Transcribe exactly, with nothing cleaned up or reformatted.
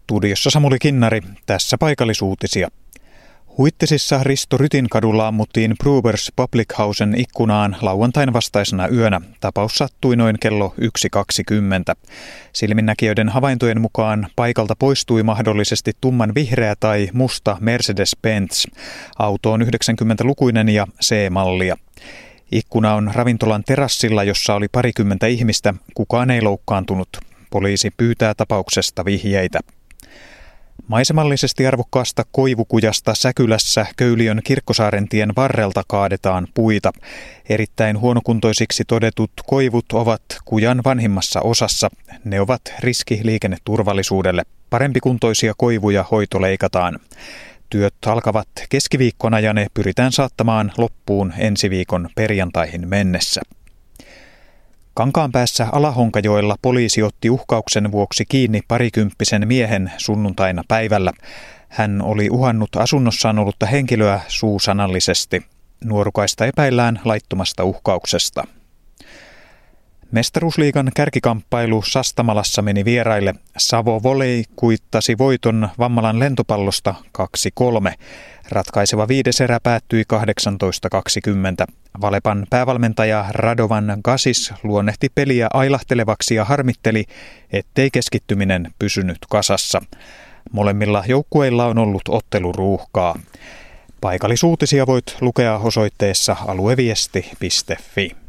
Studiossa Samuli Kinnari, tässä paikallisuutisia. Huittisissa Risto Rytin kadulla ammuttiin Brewers Public Housen ikkunaan lauantain vastaisena yönä. Tapaus sattui noin kello yksi kaksikymmentä. Silminnäkijöiden havaintojen mukaan paikalta poistui mahdollisesti tumman vihreä tai musta Mercedes-Benz. Auto on yhdeksänkymmentälukuinen ja C-mallia. Ikkuna on ravintolan terassilla, jossa oli parikymmentä ihmistä. Kukaan ei loukkaantunut. Poliisi pyytää tapauksesta vihjeitä. Maisemallisesti arvokkaasta koivukujasta Säkylässä Köyliön Kirkkosaarentien varrelta kaadetaan puita. Erittäin huonokuntoisiksi todetut koivut ovat kujan vanhimmassa osassa. Ne ovat riski liikenneturvallisuudelle. Parempikuntoisia koivuja hoitoleikataan. Työt alkavat keskiviikkona ja ne pyritään saattamaan loppuun ensi viikon perjantaihin mennessä. Kankaanpäässä Alahonkajoella poliisi otti uhkauksen vuoksi kiinni parikymppisen miehen sunnuntaina päivällä. Hän oli uhannut asunnossaan ollutta henkilöä suusanallisesti. Nuorukaista epäillään laittomasta uhkauksesta. Mestaruusliigan kärkikamppailu Sastamalassa meni vieraille. Savo Volley kuittasi voiton Vammalan lentopallosta kaksi kolme. Ratkaiseva viides erä päättyi kahdeksantoista kaksikymmentä. Valepan päävalmentaja Radovan Gasis luonnehti peliä ailahtelevaksi ja harmitteli, ettei keskittyminen pysynyt kasassa. Molemmilla joukkueilla on ollut otteluruuhkaa. Paikallisuutisia voit lukea osoitteessa alueviesti piste fi.